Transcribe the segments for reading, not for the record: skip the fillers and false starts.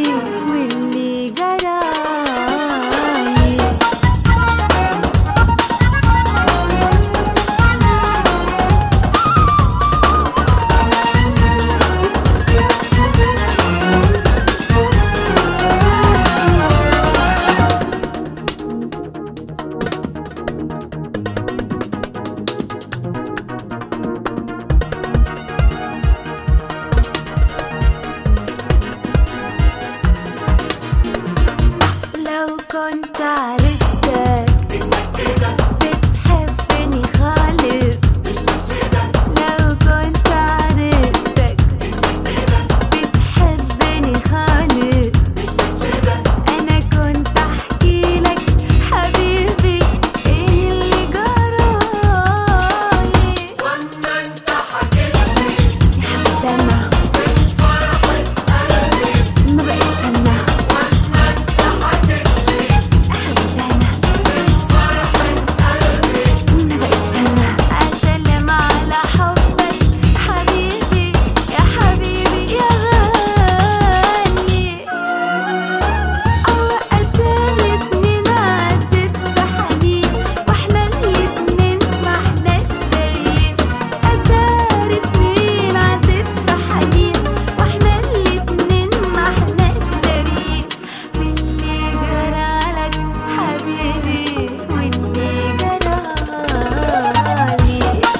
واللي جرالي. لو كنت عرفتك بتحبني خالص، لو كنت عرفتك بتحبني خالص، أنا كنت أحكيلك حبيبي إيه اللي جرالي. واما انت حكيتلي يا حبيبي أنا من فرحة قلبي، ما بقتش أنا، واما انت حكيتلي يا حبيبي أنا من فرحة قلبي، ما بقتش أنا. أسلم على حبك حبيبي يا حبيبي يا غالي. أتاري سنين عدت في حنين واحنا الاتنين محناش دارين. أتاري سنين عدت في حنين واحنا الاتنين محناش دارين. باللي جرالك حبيبي واللي جرالي.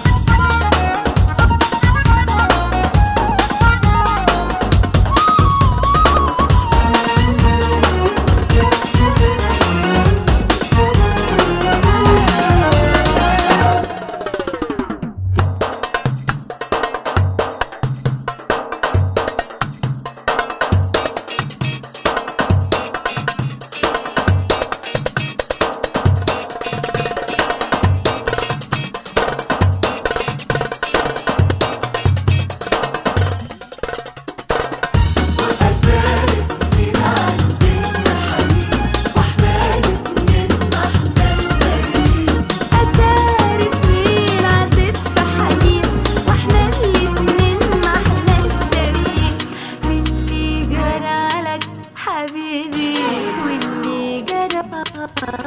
وأتاري سنين عدت حنين واحنا الاتنين محناش دارين. أتاري سنين عدت في حنين واحنا الاتنين محناش دارين. باللي جرالك حبيبي واللي جرالي.